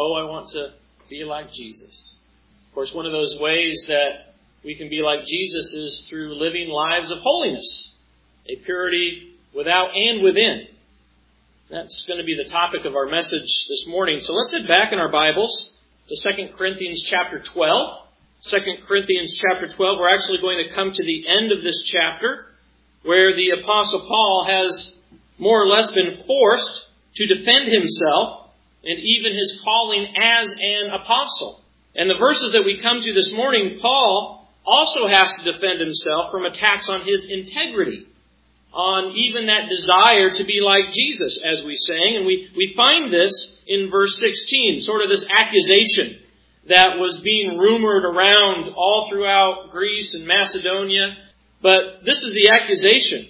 oh, I want to be like Jesus. Of course, one of those ways that we can be like Jesus is through living lives of holiness, a purity without and within. That's going to be the topic of our message this morning. So let's head back in our Bibles to 2 Corinthians chapter 12. 2 Corinthians chapter 12, we're actually going to come to the end of this chapter where the Apostle Paul has more or less been forced to defend himself and even his calling as an apostle. And the verses that we come to this morning, Paul also has to defend himself from attacks on his integrity, on even that desire to be like Jesus, as we sang. And we find this in verse 16, sort of this accusation that was being rumored around all throughout Greece and Macedonia. But this is the accusation.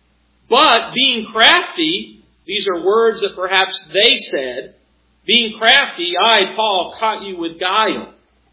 But being crafty, these are words that perhaps they said, being crafty, I, Paul, caught you with guile.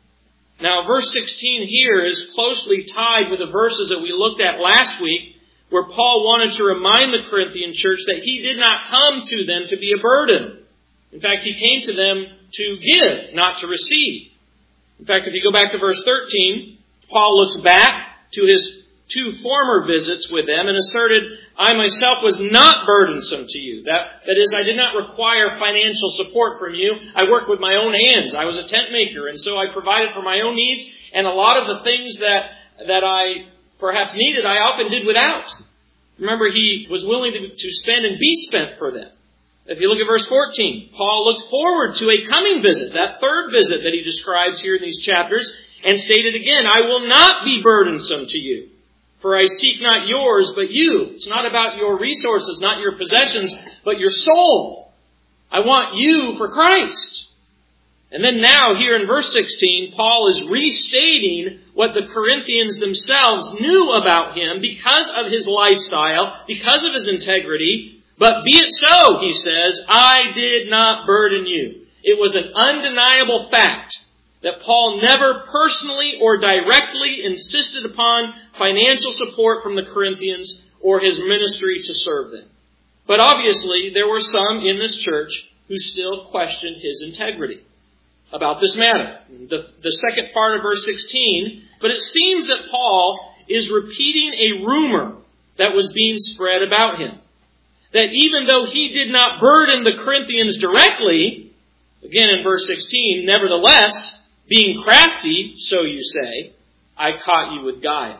Now, verse 16 here is closely tied with the verses that we looked at last week, where Paul wanted to remind the Corinthian church that he did not come to them to be a burden. In fact, he came to them to give, not to receive. In fact, if you go back to verse 13, Paul looks back to his 2 former visits with them and asserted, I myself was not burdensome to you. That is, I did not require financial support from you. I worked with my own hands. I was a tent maker, and so I provided for my own needs. And a lot of the things that I perhaps needed, I often did without. Remember, he was willing to spend and be spent for them. If you look at verse 14, Paul looked forward to a coming visit, that third visit that he describes here in these chapters, and stated again, I will not be burdensome to you. For I seek not yours, but you. It's not about your resources, not your possessions, but your soul. I want you for Christ. And then now, here in verse 16, Paul is restating what the Corinthians themselves knew about him because of his lifestyle, because of his integrity. But be it so, he says, I did not burden you. It was an undeniable fact that Paul never personally or directly insisted upon financial support from the Corinthians or his ministry to serve them. But obviously, there were some in this church who still questioned his integrity about this matter. The second part of verse 16, but it seems that Paul is repeating a rumor that was being spread about him. That even though he did not burden the Corinthians directly, again in verse 16, nevertheless, being crafty, so you say, I caught you with guile.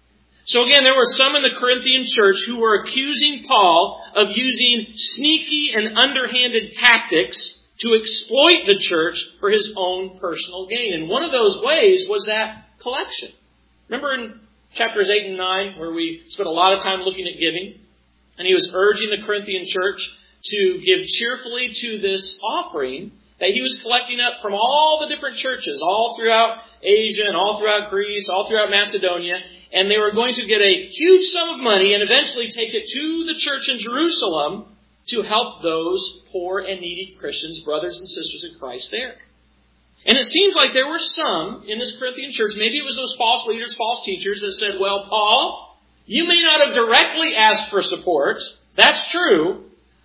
So again, there were some in the Corinthian church who were accusing Paul of using sneaky and underhanded tactics to exploit the church for his own personal gain. And one of those ways was that collection. Remember in chapters 8 and 9, where we spent a lot of time looking at giving? And he was urging the Corinthian church to give cheerfully to this offering that he was collecting up from all the different churches, all throughout Asia and all throughout Greece, all throughout Macedonia. And they were going to get a huge sum of money and eventually take it to the church in Jerusalem to help those poor and needy Christians, brothers and sisters in Christ there. And it seems like there were some in this Corinthian church, maybe it was those false leaders, false teachers that said, well, Paul, you may not have directly asked for support. That's true.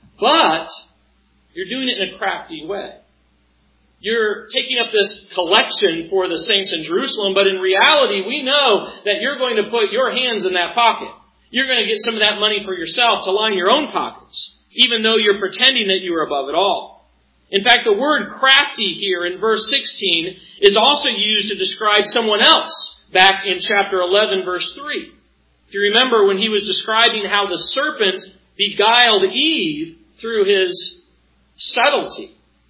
But you're doing it in a crafty way. You're taking up this collection for the saints in Jerusalem, but in reality, we know that you're going to put your hands in that pocket. You're going to get some of that money for yourself to line your own pockets, even though you're pretending that you are above it all. In fact, the word crafty here in verse 16 is also used to describe someone else back in chapter 11, verse 3. If you remember when he was describing how the serpent beguiled Eve through his subtlety.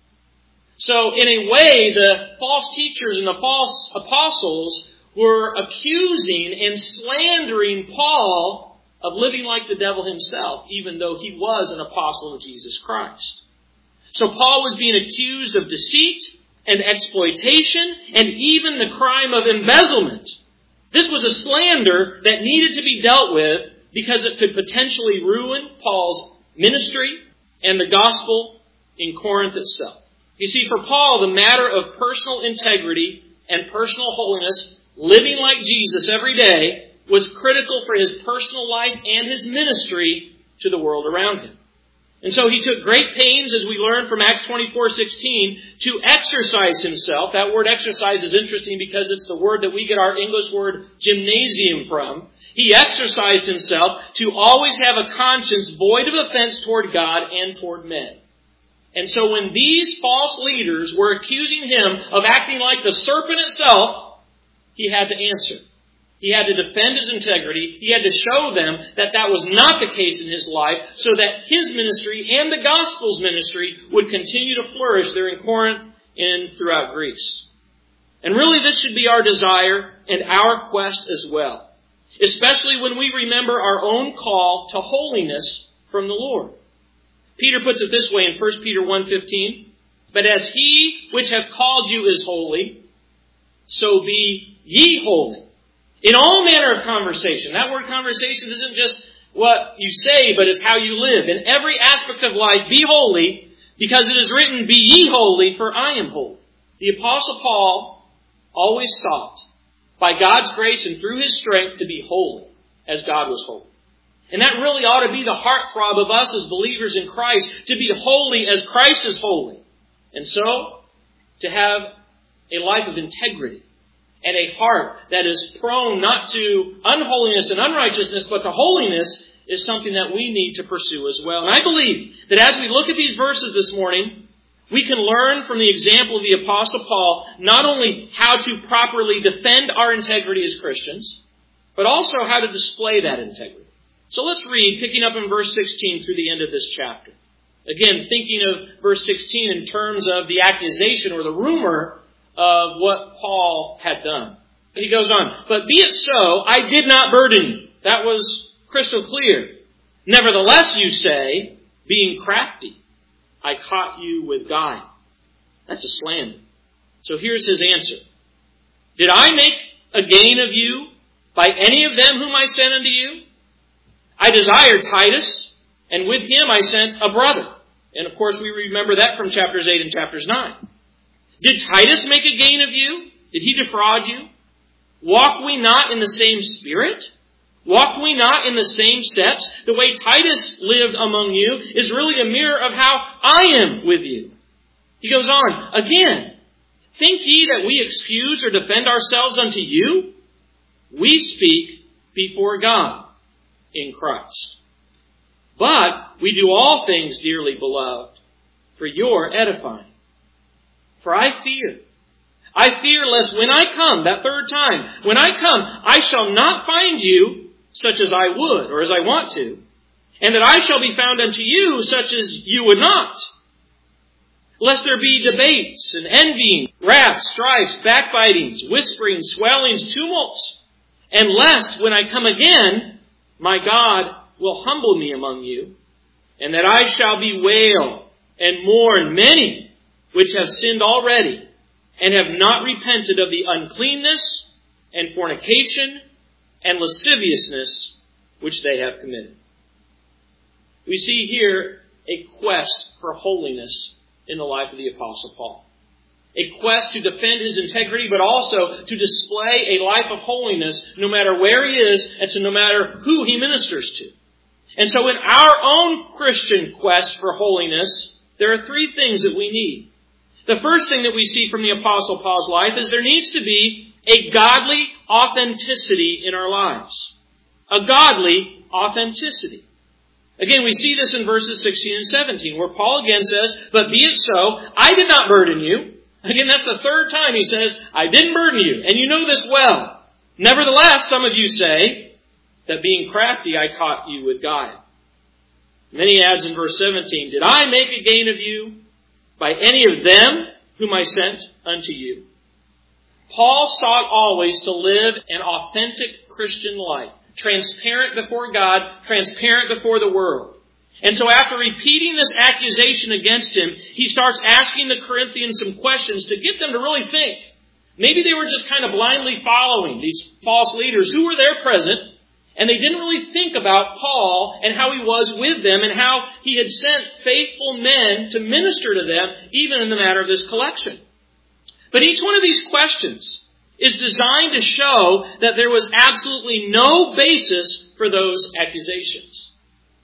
So in a way, the false teachers and the false apostles were accusing and slandering Paul of living like the devil himself, even though he was an apostle of Jesus Christ. So Paul was being accused of deceit and exploitation and even the crime of embezzlement. This was a slander that needed to be dealt with because it could potentially ruin Paul's ministry and the gospel in Corinth itself. You see, for Paul, the matter of personal integrity and personal holiness, living like Jesus every day, was critical for his personal life and his ministry to the world around him. And so he took great pains, as we learn from Acts 24:16, to exercise himself. That word exercise is interesting because it's the word that we get our English word gymnasium from. He exercised himself to always have a conscience void of offense toward God and toward men. And so when these false leaders were accusing him of acting like the serpent itself, he had to answer. He had to defend his integrity. He had to show them that that was not the case in his life, so that his ministry and the gospel's ministry would continue to flourish there in Corinth and throughout Greece. And really this should be our desire and our quest as well, especially when we remember our own call to holiness from the Lord. Peter puts it this way in 1 Peter 1:15, "But as he which hath called you is holy, so be ye holy in all manner of conversation." That word conversation isn't just what you say, but it's how you live. In every aspect of life, be holy, because it is written, "Be ye holy, for I am holy." The Apostle Paul always sought, by God's grace and through his strength, to be holy as God was holy. And that really ought to be the heartthrob of us as believers in Christ, to be holy as Christ is holy. And so, to have a life of integrity and a heart that is prone not to unholiness and unrighteousness, but to holiness, is something that we need to pursue as well. And I believe that as we look at these verses this morning, we can learn from the example of the Apostle Paul not only how to properly defend our integrity as Christians, but also how to display that integrity. So let's read, picking up in verse 16 through the end of this chapter. Again, thinking of verse 16 in terms of the accusation or the rumor of what Paul had done. He goes on, "But be it so, I did not burden you." That was crystal clear. "Nevertheless, you say, being crafty, I caught you with guile." That's a slander. So here's his answer. "Did I make a gain of you by any of them whom I sent unto you? I desired Titus, and with him I sent a brother." And of course we remember that from chapters 8 and chapters 9. "Did Titus make a gain of you? Did he defraud you? Walk we not in the same spirit? Walk we not in the same steps? The way Titus lived among you is really a mirror of how I am with you." He goes on, "Again, think ye that we excuse or defend ourselves unto you? We speak before God in Christ. But we do all things, dearly beloved, for your edifying. For I fear lest when I come, that third time, when I come, I shall not find you such as I would, or as I want to, and that I shall be found unto you such as you would not. Lest there be debates and envying, wrath, strifes, backbitings, whisperings, swellings, tumults, and lest when I come again, my God will humble me among you, and that I shall bewail and mourn many which have sinned already, and have not repented of the uncleanness and fornication and lasciviousness which they have committed." We see here a quest for holiness in the life of the Apostle Paul. A quest to defend his integrity, but also to display a life of holiness no matter where he is and to no matter who he ministers to. And so in our own Christian quest for holiness, there are three things that we need. The first thing that we see from the Apostle Paul's life is there needs to be a godly authenticity in our lives. A godly authenticity. Again, we see this in verses 16 and 17, where Paul again says, "But be it so, I did not burden you." Again, that's the third time he says, "I didn't burden you, and you know this well. Nevertheless, some of you say that being crafty I caught you with guile." And then he adds in verse 17, "Did I make a gain of you by any of them whom I sent unto you?" Paul sought always to live an authentic Christian life, transparent before God, transparent before the world. And so after repeating this accusation against him, he starts asking the Corinthians some questions to get them to really think. Maybe they were just kind of blindly following these false leaders who were there present, and they didn't really think about Paul and how he was with them and how he had sent faithful men to minister to them, even in the matter of this collection. But each one of these questions is designed to show that there was absolutely no basis for those accusations.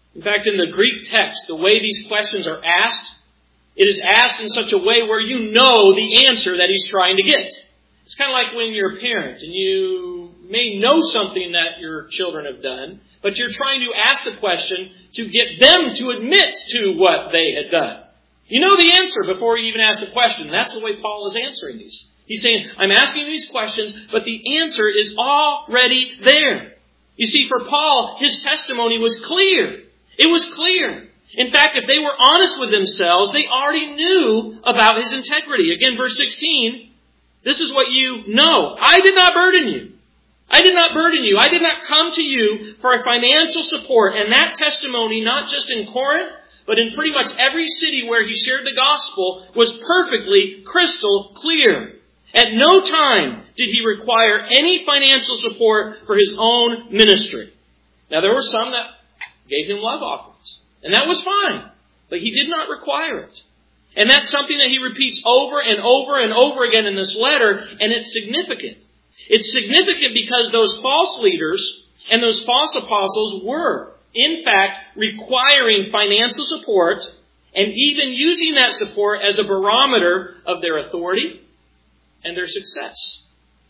In fact, in the Greek text, the way these questions are asked, it is asked in such a way where you know the answer that he's trying to get. It's kind of like when you're a parent and you may know something that your children have done, but you're trying to ask the question to get them to admit to what they had done. You know the answer before you even ask the question. That's the way Paul is answering these. He's saying, I'm asking these questions, but the answer is already there. You see, for Paul, his testimony was clear. It was clear. In fact, if they were honest with themselves, they already knew about his integrity. Again, verse 16, this is what you know. I did not burden you. I did not burden you. I did not come to you for a financial support. And that testimony, not just in Corinth, but in pretty much every city where he shared the gospel, was perfectly crystal clear. At no time did he require any financial support for his own ministry. Now, there were some that gave him love offerings, and that was fine, but he did not require it. And that's something that he repeats over and over and over again in this letter, and it's significant. It's significant because those false leaders and those false apostles were, in fact, requiring financial support and even using that support as a barometer of their authority and their success.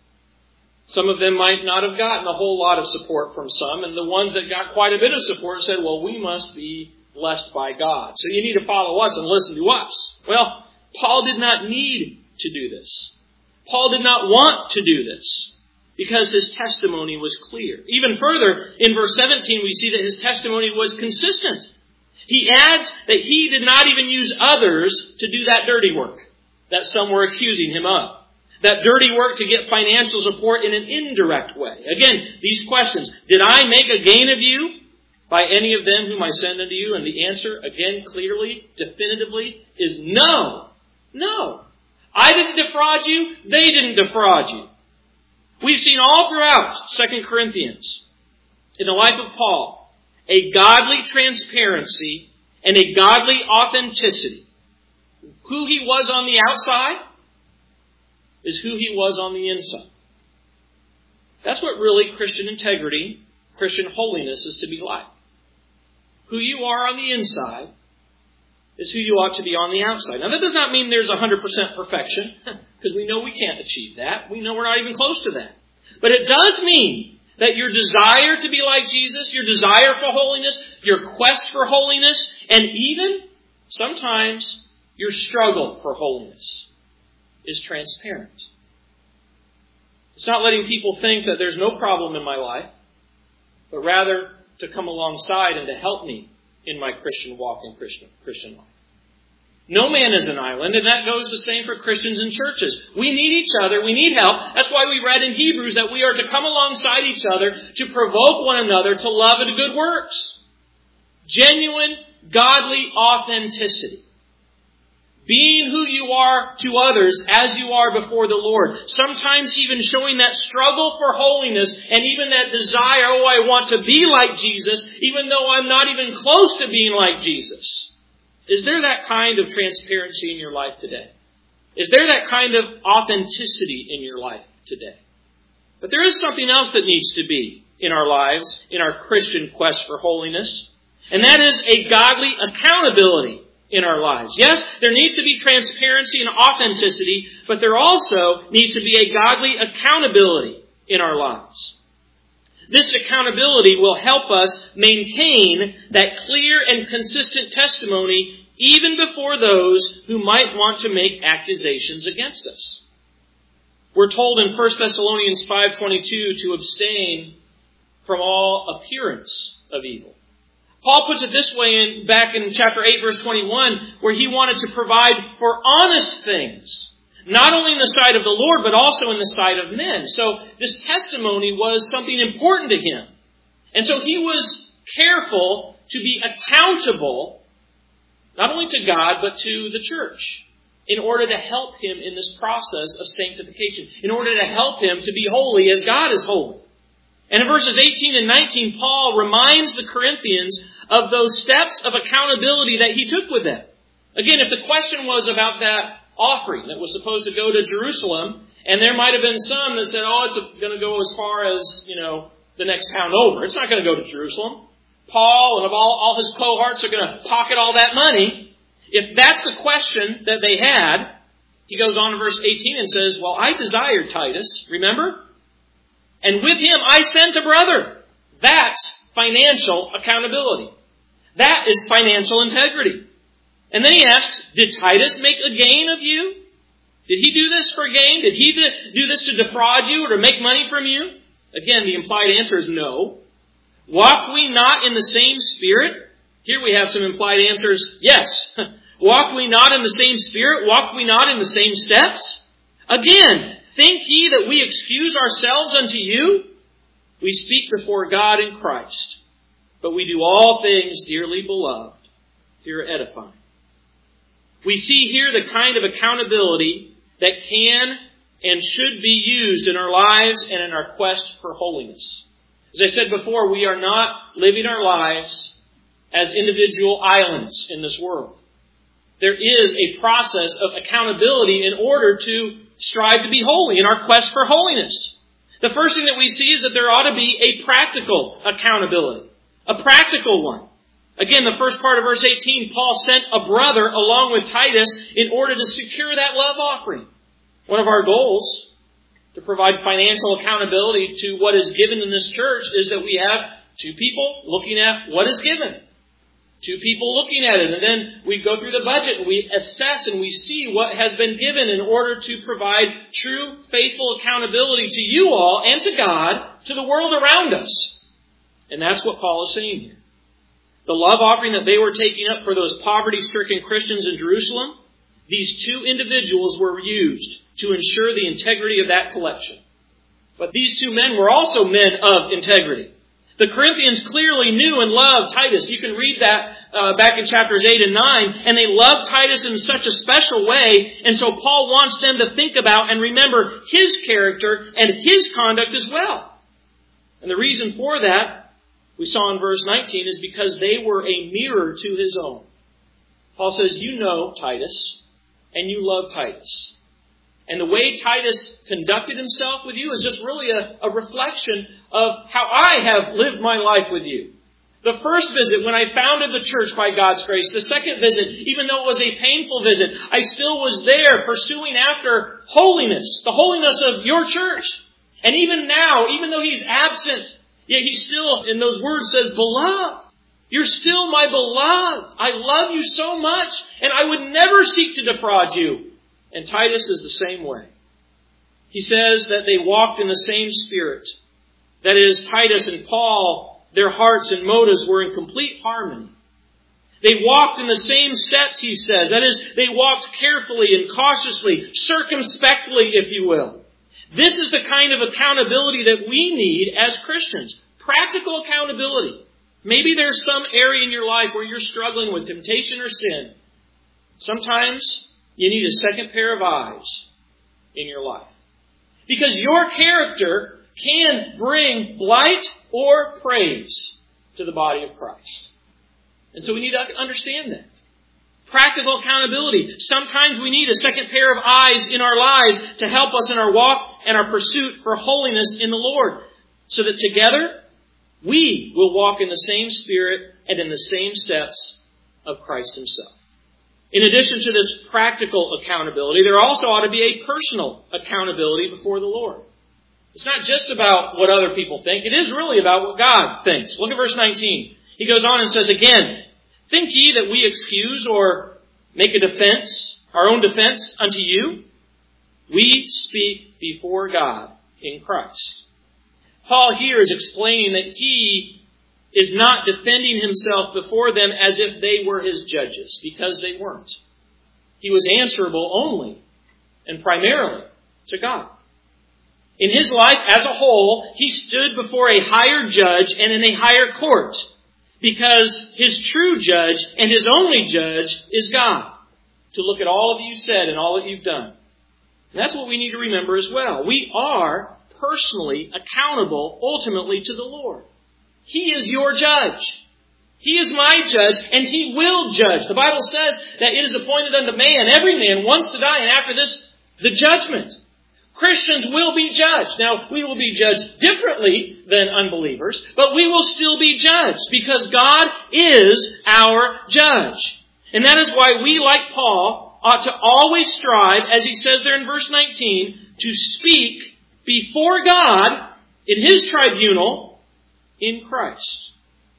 Some of them might not have gotten a whole lot of support from some, and the ones that got quite a bit of support said, well, we must be blessed by God, so you need to follow us and listen to us. Well, Paul did not need to do this. Paul did not want to do this because his testimony was clear. Even further, in verse 17, we see that his testimony was consistent. He adds that he did not even use others to do that dirty work that some were accusing him of. That dirty work to get financial support in an indirect way. Again, these questions. Did I make a gain of you by any of them whom I send unto you? And the answer, again, clearly, definitively, is no. No. I didn't defraud you. They didn't defraud you. We've seen all throughout 2 Corinthians, in the life of Paul, a godly transparency and a godly authenticity. Who he was on the outside is who he was on the inside. That's what really Christian integrity, Christian holiness is to be like. Who you are on the inside is who you ought to be on the outside. Now, that does not mean there's 100% perfection, because we know we can't achieve that. We know we're not even close to that. But it does mean that your desire to be like Jesus, your desire for holiness, your quest for holiness, and even sometimes your struggle for holiness is transparent. It's not letting people think that there's no problem in my life, but rather to come alongside and to help me in my Christian walk and Christian life. No man is an island, and that goes the same for Christians in churches. We need each other. We need help. That's why we read in Hebrews that we are to come alongside each other to provoke one another to love and to good works. Genuine, godly authenticity. Being who you are to others as you are before the Lord. Sometimes even showing that struggle for holiness and even that desire, I want to be like Jesus, even though I'm not even close to being like Jesus. Is there that kind of transparency in your life today? Is there that kind of authenticity in your life today? But there is something else that needs to be in our lives, in our Christian quest for holiness, and that is a godly accountability in our lives. Yes, there needs to be transparency and authenticity, but there also needs to be a godly accountability in our lives. This accountability will help us maintain that clear and consistent testimony even before those who might want to make accusations against us. We're told in 1 Thessalonians 5:22 to abstain from all appearance of evil. Paul puts it this way back in chapter 8, verse 21, where he wanted to provide for honest things, not only in the sight of the Lord, but also in the sight of men. So this testimony was something important to him. And so he was careful to be accountable, not only to God, but to the church, in order to help him in this process of sanctification, in order to help him to be holy as God is holy. And in verses 18 and 19, Paul reminds the Corinthians of those steps of accountability that he took with them. Again, if the question was about that offering that was supposed to go to Jerusalem, and there might have been some that said, it's going to go as far as, the next town over. It's not going to go to Jerusalem. Paul and of all his cohorts are going to pocket all that money, if that's the question that they had, he goes on in verse 18 and says, well, I desired Titus, remember? And with him I sent a brother. That's financial accountability. That is financial integrity. And then he asks, did Titus make a gain of you? Did he do this for gain? Did he do this to defraud you or to make money from you? Again, the implied answer is no. Walk we not in the same spirit? Here we have some implied answers. Yes. Walk we not in the same spirit? Walk we not in the same steps? Again, think ye that we excuse ourselves unto you? We speak before God in Christ, but we do all things, dearly beloved, to your edifying. We see here the kind of accountability that can and should be used in our lives and in our quest for holiness. As I said before, we are not living our lives as individual islands in this world. There is a process of accountability in order to strive to be holy in our quest for holiness. The first thing that we see is that there ought to be a practical accountability. A practical one. Again, the first part of verse 18, Paul sent a brother along with Titus in order to secure that love offering. One of our goals to provide financial accountability to what is given in this church is that we have two people looking at what is given. Two people looking at it, and then we go through the budget and we assess and we see what has been given in order to provide true, faithful accountability to you all and to God, to the world around us. And that's what Paul is saying here. The love offering that they were taking up for those poverty-stricken Christians in Jerusalem, these two individuals were used to ensure the integrity of that collection. But these two men were also men of integrity. The Corinthians clearly knew and loved Titus. You can read that back in chapters 8 and 9. And they loved Titus in such a special way. And so Paul wants them to think about and remember his character and his conduct as well. And the reason for that, we saw in verse 19, is because they were a mirror to his own. Paul says, you know Titus, and you love Titus. And the way Titus conducted himself with you is just really a reflection of how I have lived my life with you. The first visit, when I founded the church by God's grace. The second visit, even though it was a painful visit, I still was there pursuing after holiness, the holiness of your church. And even now, even though he's absent, yet he still, in those words, says, beloved. You're still my beloved. I love you so much, and I would never seek to defraud you. And Titus is the same way. He says that they walked in the same spirit. That is, Titus and Paul, their hearts and motives were in complete harmony. They walked in the same steps, he says. That is, they walked carefully and cautiously, circumspectly, if you will. This is the kind of accountability that we need as Christians. Practical accountability. Maybe there's some area in your life where you're struggling with temptation or sin. Sometimes you need a second pair of eyes in your life. Because your character can bring blight or praise to the body of Christ. And so we need to understand that. Practical accountability. Sometimes we need a second pair of eyes in our lives to help us in our walk and our pursuit for holiness in the Lord. So that together we will walk in the same spirit and in the same steps of Christ himself. In addition to this practical accountability, there also ought to be a personal accountability before the Lord. It's not just about what other people think. It is really about what God thinks. Look at verse 19. He goes on and says again, think ye that we excuse or make a defense, our own defense unto you? We speak before God in Christ. Paul here is explaining that he is not defending himself before them as if they were his judges, because they weren't. He was answerable only and primarily to God. In his life as a whole, he stood before a higher judge and in a higher court, because his true judge and his only judge is God, to look at all that you've said and all that you've done. And that's what we need to remember as well. We are personally accountable ultimately to the Lord. He is your judge. He is my judge, and he will judge. The Bible says that it is appointed unto man, every man, once to die, and after this, the judgment. Christians will be judged. Now, we will be judged differently than unbelievers, but we will still be judged because God is our judge. And that is why we, like Paul, ought to always strive, as he says there in verse 19, to speak before God in His tribunal in Christ.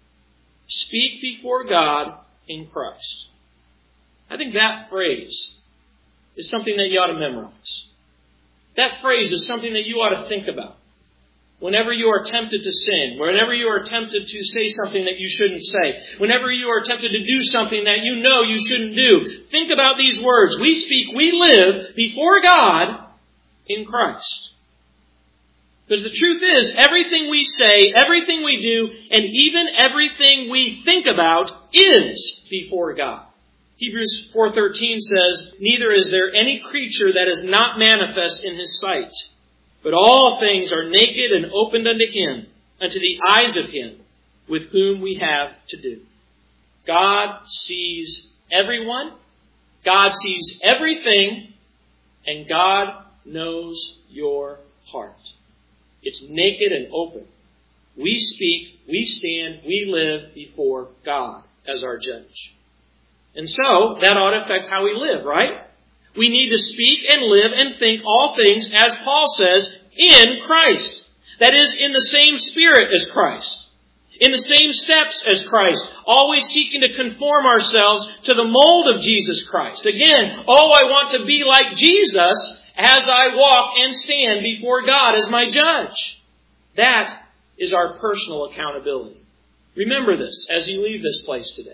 Speak before God in Christ. I think that phrase is something that you ought to memorize. That phrase is something that you ought to think about. Whenever you are tempted to sin, whenever you are tempted to say something that you shouldn't say, whenever you are tempted to do something that you know you shouldn't do, think about these words. We speak, we live before God in Christ. Because the truth is, everything we say, everything we do, and even everything we think about is before God. Hebrews 4:13 says, "Neither is there any creature that is not manifest in His sight, but all things are naked and opened unto Him, unto the eyes of Him with whom we have to do." God sees everyone, God sees everything, and God knows your heart. It's naked and open. We speak, we stand, we live before God as our judge. And so, that ought to affect how we live, right? We need to speak and live and think all things, as Paul says, in Christ. That is, in the same spirit as Christ. In the same steps as Christ. Always seeking to conform ourselves to the mold of Jesus Christ. Again, I want to be like Jesus as I walk and stand before God as my judge. That is our personal accountability. Remember this as you leave this place today.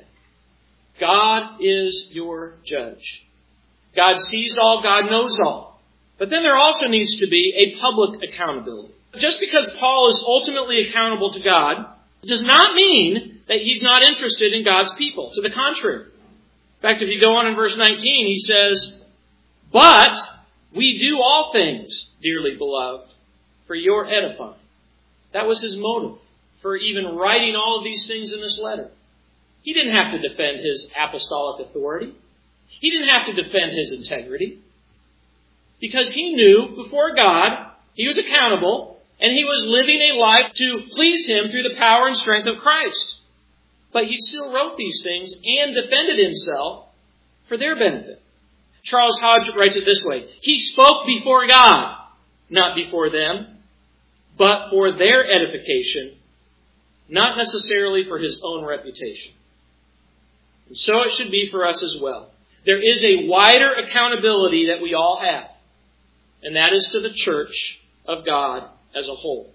God is your judge. God sees all, God knows all. But then there also needs to be a public accountability. Just because Paul is ultimately accountable to God does not mean that he's not interested in God's people. To the contrary. In fact, if you go on in verse 19, he says, "But we do all things, dearly beloved, for your edifying." That was his motive for even writing all of these things in this letter. He didn't have to defend his apostolic authority. He didn't have to defend his integrity. Because he knew before God, he was accountable, and he was living a life to please Him through the power and strength of Christ. But he still wrote these things and defended himself for their benefit. Charles Hodge writes it this way: "He spoke before God, not before them, but for their edification, not necessarily for his own reputation." And so it should be for us as well. There is a wider accountability that we all have, and that is to the church of God as a whole.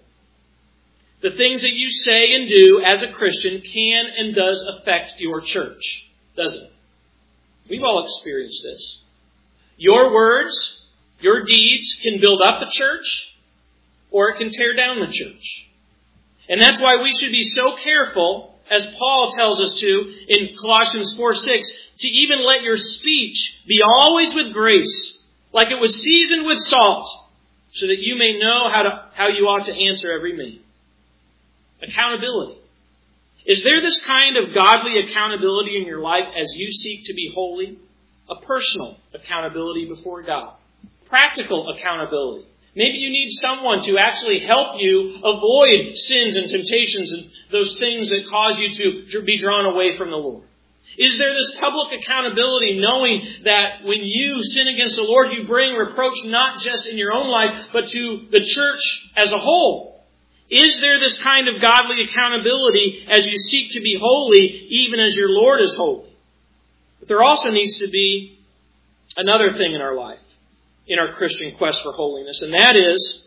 The things that you say and do as a Christian can and does affect your church, doesn't it? We've all experienced this. Your words, your deeds can build up the church, or it can tear down the church. And that's why we should be so careful, as Paul tells us to in Colossians 4:6, to even let your speech be always with grace, like it was seasoned with salt, so that you may know how you ought to answer every man. Accountability. Is there this kind of godly accountability in your life as you seek to be holy? A personal accountability before God. Practical accountability. Maybe you need someone to actually help you avoid sins and temptations and those things that cause you to be drawn away from the Lord. Is there this public accountability, knowing that when you sin against the Lord, you bring reproach not just in your own life, but to the church as a whole? Is there this kind of godly accountability as you seek to be holy, even as your Lord is holy? But there also needs to be another thing in our life, in our Christian quest for holiness, and that is,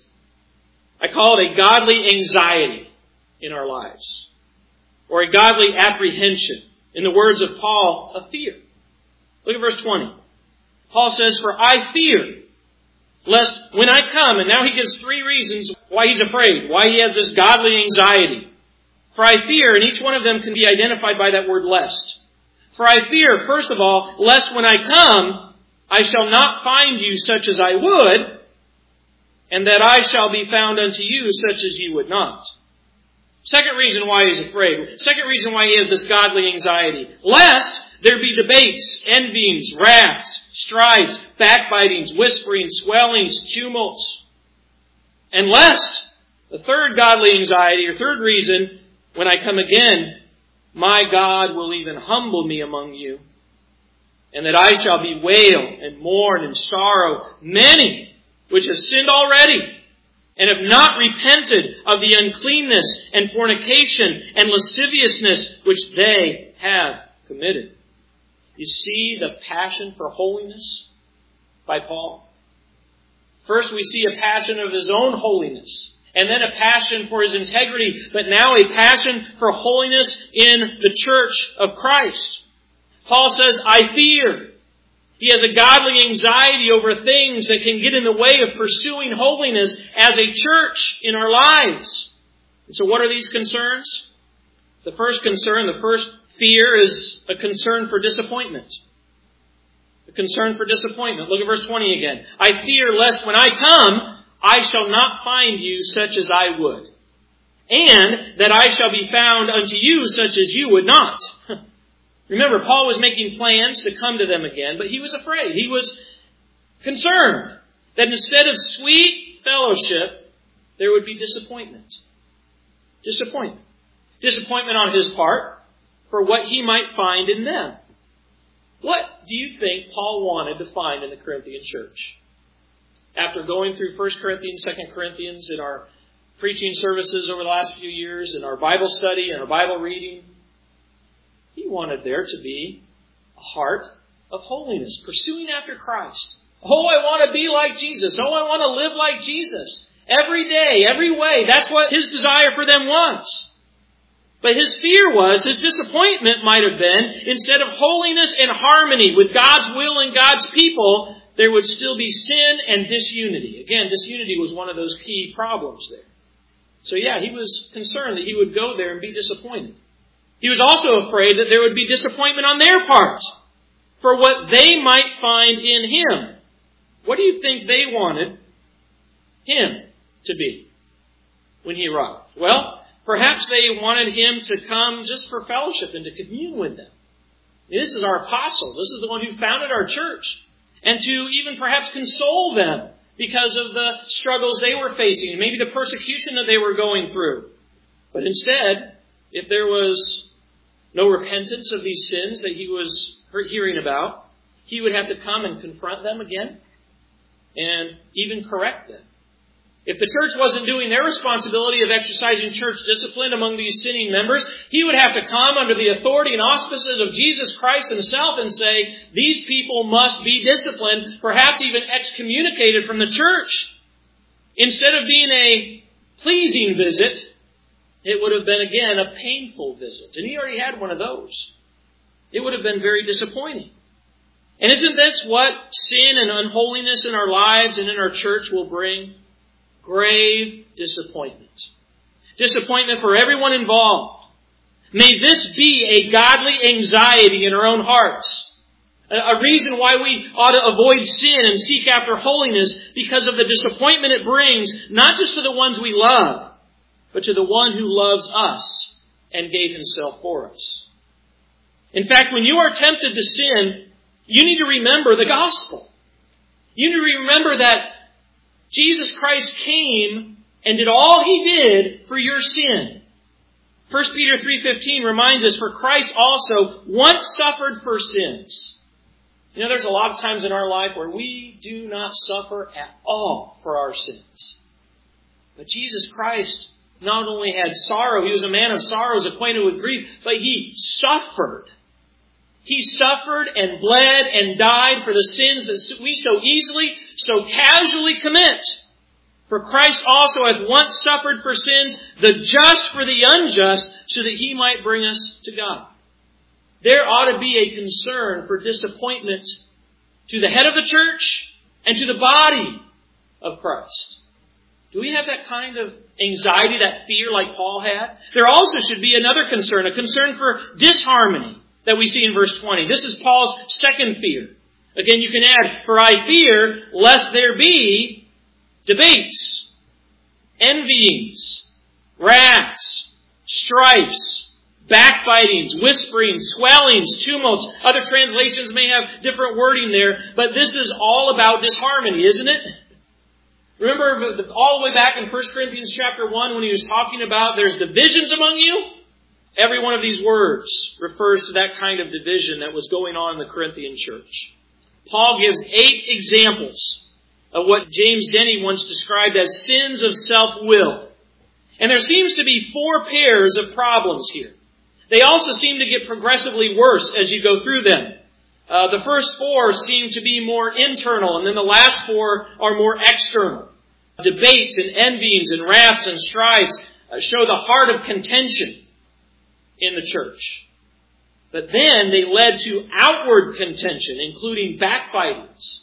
I call it a godly anxiety in our lives, or a godly apprehension. In the words of Paul, a fear. Look at verse 20. Paul says, "For I fear, lest when I come," and now he gives 3 reasons why he's afraid, why he has this godly anxiety. "For I fear," and each one of them can be identified by that word lest. "For I fear, first of all, lest when I come, I shall not find you such as I would, and that I shall be found unto you such as you would not." Second reason why he's afraid. Second reason why he has this godly anxiety. "Lest there be debates, envyings, wraths, strides, backbitings, whisperings, swellings, tumults, And lest, the third godly anxiety, or third reason, when I come again, my God will even humble me among you, and that I shall bewail and mourn and sorrow many which have sinned already, and have not repented of the uncleanness and fornication and lasciviousness which they have committed. You see the passion for holiness by Paul? First we see a passion of his own holiness, and then a passion for his integrity, but now a passion for holiness in the church of Christ. Paul says, I fear. He has a godly anxiety over things that can get in the way of pursuing holiness as a church in our lives. And so what are these concerns? The first concern, the first fear is a concern for disappointment. A concern for disappointment. Look at verse 20 again. I fear lest when I come, I shall not find you such as I would, and that I shall be found unto you such as you would not. Remember, Paul was making plans to come to them again, but he was afraid. He was concerned that instead of sweet fellowship, there would be disappointment. Disappointment. Disappointment on his part for what he might find in them. What do you think Paul wanted to find in the Corinthian church? After going through 1 Corinthians, 2 Corinthians in our preaching services over the last few years, in our Bible study and our Bible reading, he wanted there to be a heart of holiness, pursuing after Christ. Oh, I want to be like Jesus. Oh, I want to live like Jesus. Every day, every way. That's what his desire for them was. But his fear was, his disappointment might have been, instead of holiness and harmony with God's will and God's people, there would still be sin and disunity. Again, disunity was one of those key problems there. So yeah, he was concerned that he would go there and be disappointed. He was also afraid that there would be disappointment on their part for what they might find in him. What do you think they wanted him to be when he arrived? Well, perhaps they wanted him to come just for fellowship and to commune with them. This is our apostle. This is the one who founded our church. And to even perhaps console them because of the struggles they were facing, and maybe the persecution that they were going through. But instead, if there was no repentance of these sins that he was hearing about, he would have to come and confront them again and even correct them. If the church wasn't doing their responsibility of exercising church discipline among these sinning members, he would have to come under the authority and auspices of Jesus Christ himself and say, these people must be disciplined, perhaps even excommunicated from the church. Instead of being a pleasing visit, it would have been, again, a painful visit. And he already had one of those. It would have been very disappointing. And isn't this what sin and unholiness in our lives and in our church will bring? Grave disappointment. Disappointment for everyone involved. May this be a godly anxiety in our own hearts. A reason why we ought to avoid sin and seek after holiness because of the disappointment it brings, not just to the ones we love, but to the one who loves us and gave himself for us. In fact, when you are tempted to sin, you need to remember the gospel. You need to remember that Jesus Christ came and did all he did for your sin. 1 Peter 3:15 reminds us, for Christ also once suffered for sins. You know, there's a lot of times in our life where we do not suffer at all for our sins. But Jesus Christ not only had sorrow, he was a man of sorrows, acquainted with grief, but he suffered. He suffered and bled and died for the sins that we so easily, so casually commit. For Christ also hath once suffered for sins, the just for the unjust, so that he might bring us to God. There ought to be a concern for disappointment to the head of the church and to the body of Christ. Do we have that kind of anxiety, that fear like Paul had? There also should be another concern, a concern for disharmony that we see in verse 20. This is Paul's second fear. Again, you can add, for I fear lest there be debates, envyings, wraths, strifes, backbitings, whisperings, swellings, tumults. Other translations may have different wording there, but this is all about disharmony, isn't it? Remember all the way back in 1 Corinthians chapter 1 when he was talking about there's divisions among you? Every one of these words refers to that kind of division that was going on in the Corinthian church. Paul gives 8 examples of what James Denney once described as sins of self-will. And there seems to be 4 pairs of problems here. They also seem to get progressively worse as you go through them. The first 4 seem to be more internal, and then the last 4 are more external. Debates and envyings and wraths and strifes show the heart of contention in the church. But then they led to outward contention, including backbitings,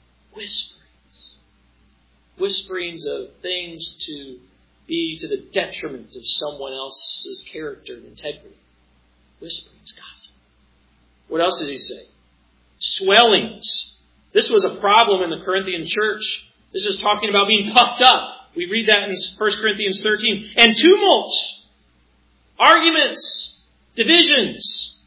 whisperings of things to be to the detriment of someone else's character and integrity. Whisperings, gossip. What else does he say? Swellings. This was a problem in the Corinthian church. This is talking about being puffed up. We read that in 1 Corinthians 13. And tumults, arguments, divisions.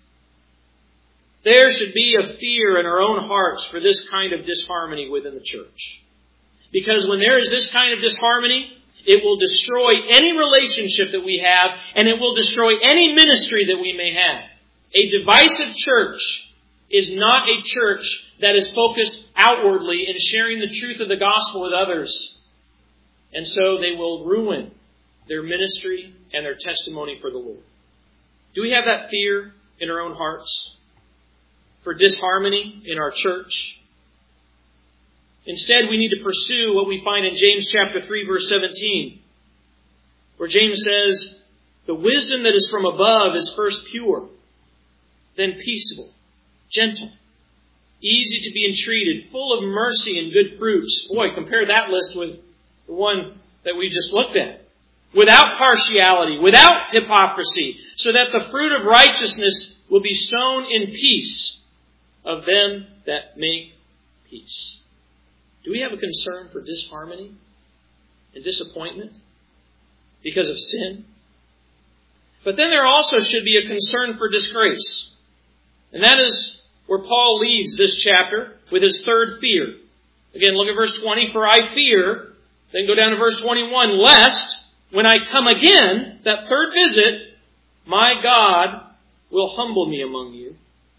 There should be a fear in our own hearts for this kind of disharmony within the church. Because when there is this kind of disharmony, it will destroy any relationship that we have, and it will destroy any ministry that we may have. A divisive church is not a church that is focused outwardly in sharing the truth of the gospel with others. And so they will ruin their ministry and their testimony for the Lord. Do we have that fear in our own hearts for disharmony in our church? Instead, we need to pursue what we find in James chapter 3, verse 17, where James says, the wisdom that is from above is first pure, then peaceable, gentle, easy to be entreated, full of mercy and good fruits. Boy, compare that list with the one that we just looked at. Without partiality, without hypocrisy, so that the fruit of righteousness will be sown in peace of them that make peace. Do we have a concern for disharmony and disappointment because of sin? But then there also should be a concern for disgrace. And that is where Paul leads this chapter with his third fear. Again, look at verse 20. For I fear, then go down to verse 21, lest when I come again, that third visit, my God will humble me among you,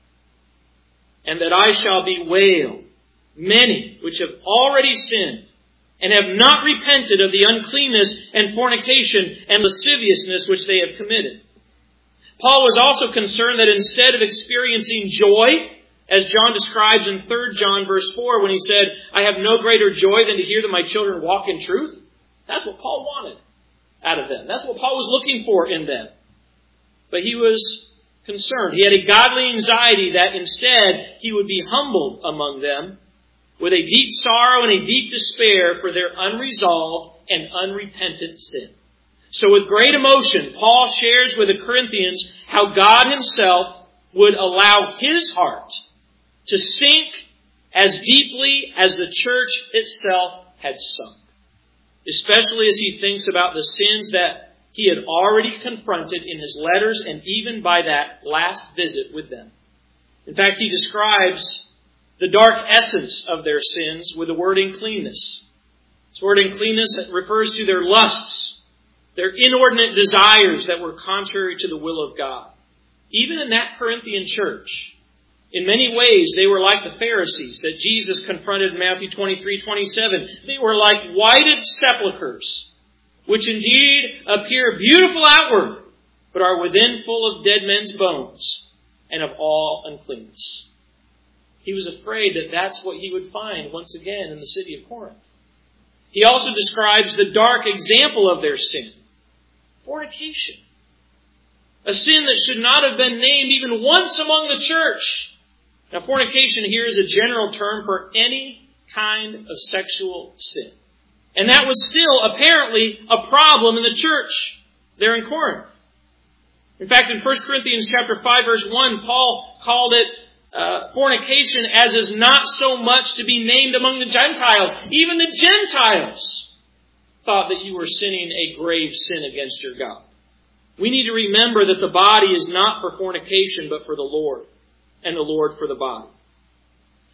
and that I shall bewail many which have already sinned and have not repented of the uncleanness and fornication and lasciviousness which they have committed. Paul was also concerned that instead of experiencing joy, as John describes in 3 John verse 4 when he said, I have no greater joy than to hear that my children walk in truth. That's what Paul wanted out of them. That's what Paul was looking for in them. But he was concerned. He had a godly anxiety that instead he would be humbled among them with a deep sorrow and a deep despair for their unresolved and unrepentant sin. So with great emotion, Paul shares with the Corinthians how God himself would allow his heart to sink as deeply as the church itself had sunk. Especially as he thinks about the sins that he had already confronted in his letters and even by that last visit with them. In fact, he describes the dark essence of their sins with the word uncleanness. This word uncleanness refers to their lusts, their inordinate desires that were contrary to the will of God. Even in that Corinthian church, in many ways, they were like the Pharisees that Jesus confronted in Matthew 23:27. They were like whited sepulchres, which indeed appear beautiful outward, but are within full of dead men's bones and of all uncleanness. He was afraid that that's what he would find once again in the city of Corinth. He also describes the dark example of their sin, fornication. A sin that should not have been named even once among the church. Now, fornication here is a general term for any kind of sexual sin. And that was still apparently a problem in the church there in Corinth. In fact, in 1 Corinthians chapter 5, verse 1, Paul called it fornication as is not so much to be named among the Gentiles. Even the Gentiles thought that you were sinning a grave sin against your God. We need to remember that the body is not for fornication, but for the Lord, and the Lord for the body.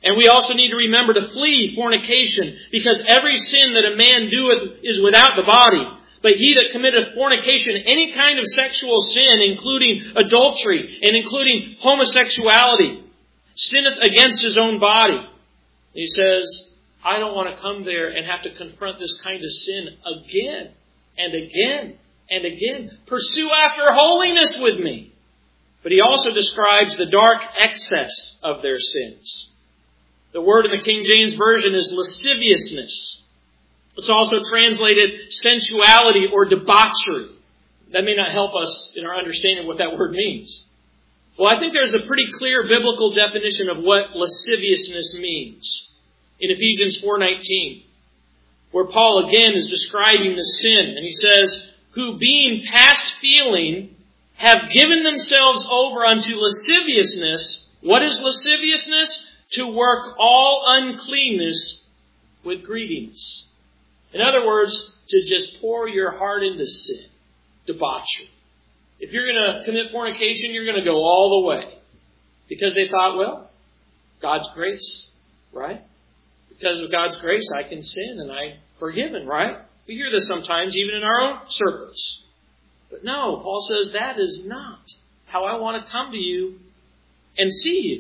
And we also need to remember to flee fornication, because every sin that a man doeth is without the body. But he that committeth fornication, any kind of sexual sin, including adultery and including homosexuality, sinneth against his own body. He says, I don't want to come there and have to confront this kind of sin again and again and again. Pursue after holiness with me. But he also describes the dark excess of their sins. The word in the King James Version is lasciviousness. It's also translated sensuality or debauchery. That may not help us in our understanding of what that word means. Well, I think there's a pretty clear biblical definition of what lasciviousness means in Ephesians 4:19, where Paul again is describing the sin. And he says, who being past feeling have given themselves over unto lasciviousness. What is lasciviousness? To work all uncleanness with greediness. In other words, to just pour your heart into sin, debauchery. If you're going to commit fornication, you're going to go all the way. Because they thought, well, God's grace, right? Because of God's grace, I can sin and I'm forgiven, right? We hear this sometimes, even in our own circles. But no, Paul says that is not how I want to come to you and see you.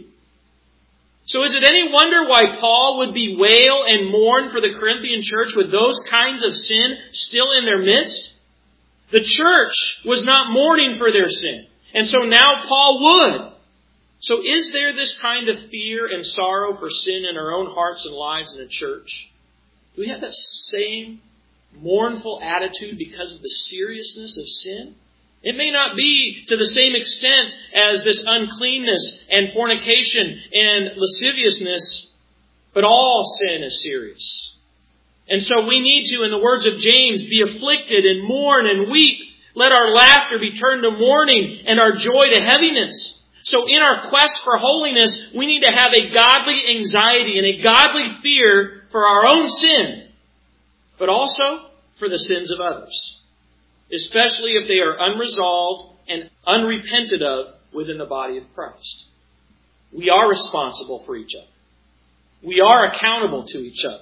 So is it any wonder why Paul would bewail and mourn for the Corinthian church with those kinds of sin still in their midst? The church was not mourning for their sin. And so now Paul would. So is there this kind of fear and sorrow for sin in our own hearts and lives in the church? Do we have that same mournful attitude because of the seriousness of sin? It may not be to the same extent as this uncleanness and fornication and lasciviousness, but all sin is serious. And so we need to, in the words of James, be afflicted and mourn and weep. Let our laughter be turned to mourning and our joy to heaviness. So in our quest for holiness, we need to have a godly anxiety and a godly fear for our own sin, but also for the sins of others, especially if they are unresolved and unrepented of within the body of Christ. We are responsible for each other. We are accountable to each other.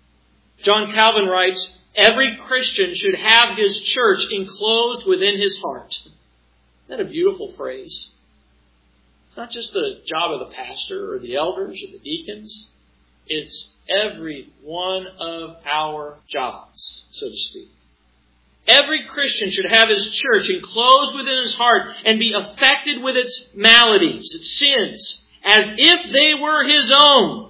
John Calvin writes, every Christian should have his church enclosed within his heart. Isn't that a beautiful phrase? It's not just the job of the pastor or the elders or the deacons. It's every one of our jobs, so to speak. Every Christian should have his church enclosed within his heart and be affected with its maladies, its sins, as if they were his own.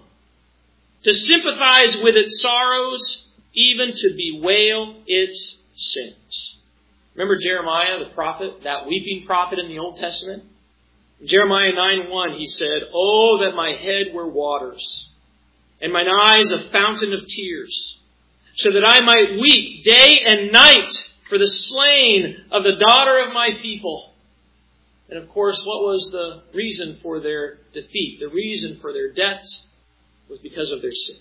To sympathize with its sorrows, even to bewail its sins. Remember Jeremiah, the prophet, that weeping prophet in the Old Testament? In Jeremiah 9:1, he said, oh, that my head were waters, and mine eyes a fountain of tears, so that I might weep day and night for the slain of the daughter of my people. And of course, what was the reason for their defeat? The reason for their deaths was because of their sin.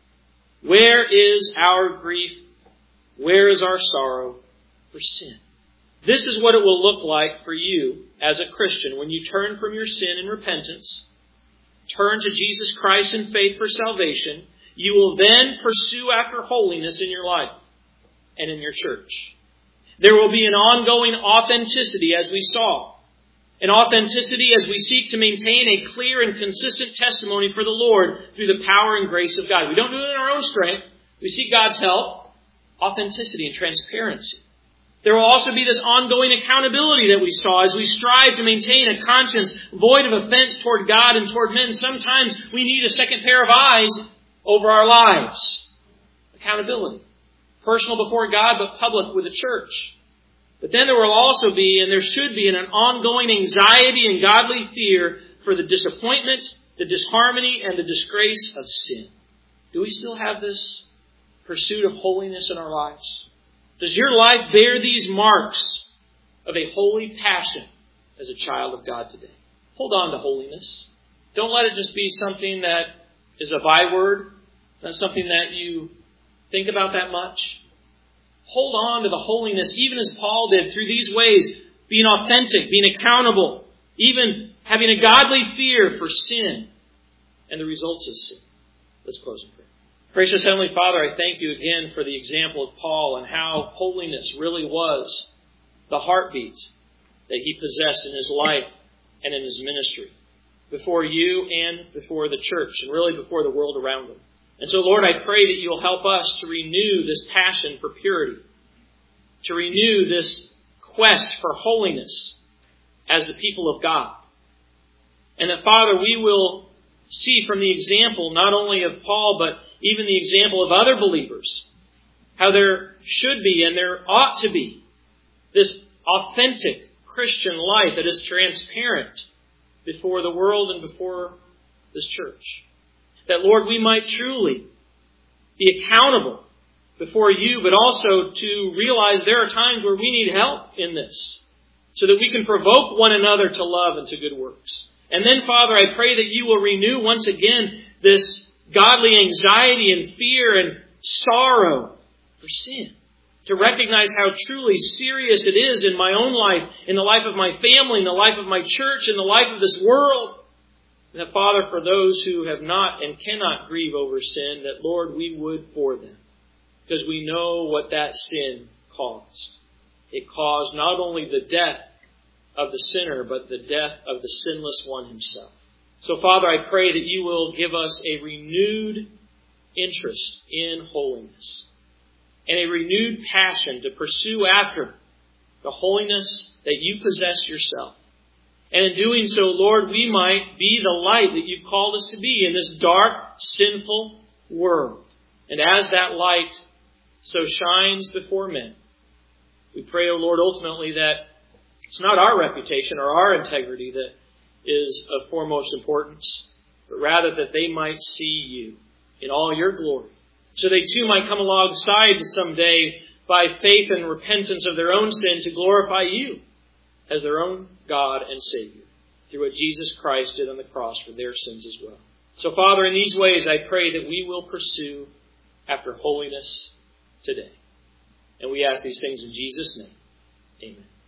Where is our grief? Where is our sorrow for sin? This is what it will look like for you as a Christian when you turn from your sin in repentance, turn to Jesus Christ in faith for salvation. You will then pursue after holiness in your life and in your church. There will be an ongoing authenticity, as we saw. An authenticity as we seek to maintain a clear and consistent testimony for the Lord through the power and grace of God. We don't do it in our own strength. We seek God's help. Authenticity and transparency. There will also be this ongoing accountability that we saw as we strive to maintain a conscience void of offense toward God and toward men. Sometimes we need a second pair of eyes over our lives. Accountability. Personal before God, but public with the church. But then there will also be, and there should be, an ongoing anxiety and godly fear for the disappointment, the disharmony, and the disgrace of sin. Do we still have this pursuit of holiness in our lives? Does your life bear these marks of a holy passion as a child of God today? Hold on to holiness. Don't let it just be something that is a byword, not something that you think about that much. Hold on to the holiness, even as Paul did, through these ways, being authentic, being accountable, even having a godly fear for sin and the results is sin. Let's close in prayer. Gracious Heavenly Father, I thank you again for the example of Paul and how holiness really was the heartbeat that he possessed in his life and in his ministry, before you and before the church, and really before the world around him. And so, Lord, I pray that you'll help us to renew this passion for purity, to renew this quest for holiness as the people of God. And that, Father, we will see from the example not only of Paul, but even the example of other believers, how there should be and there ought to be this authentic Christian life that is transparent before the world and before this church. That, Lord, we might truly be accountable before you, but also to realize there are times where we need help in this, so that we can provoke one another to love and to good works. And then, Father, I pray that you will renew once again this godly anxiety and fear and sorrow for sin. To recognize how truly serious it is in my own life, in the life of my family, in the life of my church, in the life of this world. And that, Father, for those who have not and cannot grieve over sin, that, Lord, we would for them. Because we know what that sin caused. It caused not only the death of the sinner, but the death of the sinless one himself. So, Father, I pray that you will give us a renewed interest in holiness and a renewed passion to pursue after the holiness that you possess yourself. And in doing so, Lord, we might be the light that you've called us to be in this dark, sinful world. And as that light so shines before men, we pray, O Lord, ultimately that it's not our reputation or our integrity that is of foremost importance, but rather that they might see you in all your glory, so they too might come alongside someday by faith and repentance of their own sin to glorify you as their own God and Savior through what Jesus Christ did on the cross for their sins as well. So, Father, in these ways I pray that we will pursue after holiness today. And we ask these things in Jesus' name. Amen.